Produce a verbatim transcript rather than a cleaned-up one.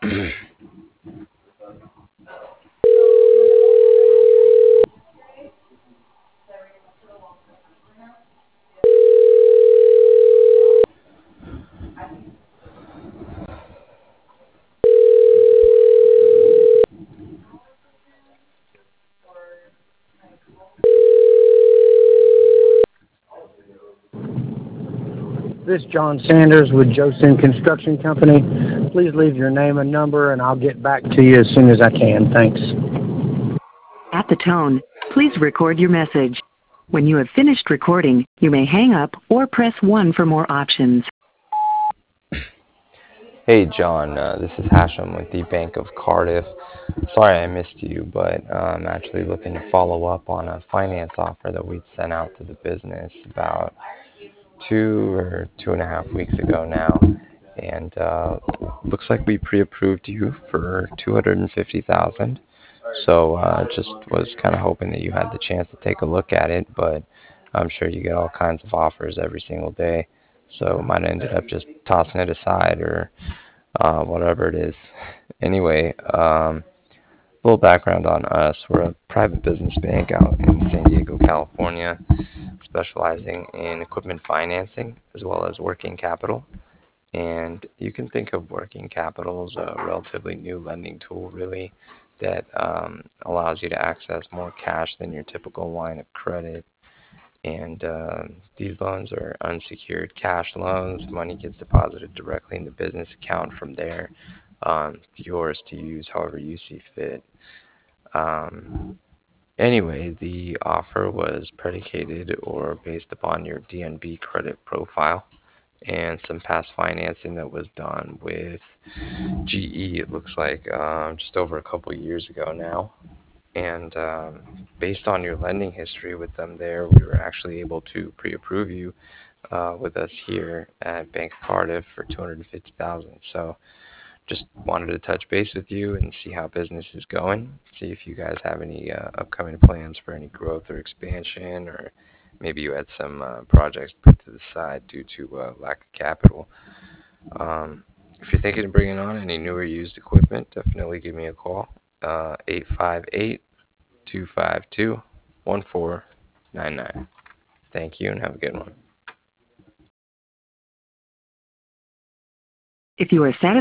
This is John Sanders with Josin Construction Company. Please leave your name and number, and I'll get back to you as soon as I can. Thanks. At the tone, please record your message. When you have finished recording, you may hang up or press one for more options. Hey John, uh, this is Hashem with the Bank of Cardiff. Sorry I missed you, but uh, I'm actually looking to follow up on a finance offer that we'd sent out to the business about two or two and a half weeks ago now. And uh, looks like we pre-approved you for two hundred fifty thousand dollars. So uh, just was kind of hoping that you had the chance to take a look at it, but I'm sure you get all kinds of offers every single day. So might have ended up just tossing it aside or uh, whatever it is. Anyway, um, a little background on us. We're a private business bank out in San Diego, California, specializing in equipment financing as well as working capital. And you can think of working capital as a relatively new lending tool, really, that um, allows you to access more cash than your typical line of credit. And uh, these loans are unsecured cash loans. Money gets deposited directly in the business account from there. Um, it's yours to use however you see fit. Um, anyway, the offer was predicated or based upon your D N B credit profile and some past financing that was done with G E, it looks like, um, just over a couple of years ago now. And um, based on your lending history with them there, we were actually able to pre-approve you uh, with us here at Bank of Cardiff for two hundred fifty thousand dollars. So just wanted to touch base with you and see how business is going, see if you guys have any uh, upcoming plans for any growth or expansion, or maybe you had some uh, projects put to the side due to uh, lack of capital. Um, if you're thinking of bringing on any new or used equipment, definitely give me a call, uh, eight five eight, two five two, one four nine nine. Thank you and have a good one. If you are satisfied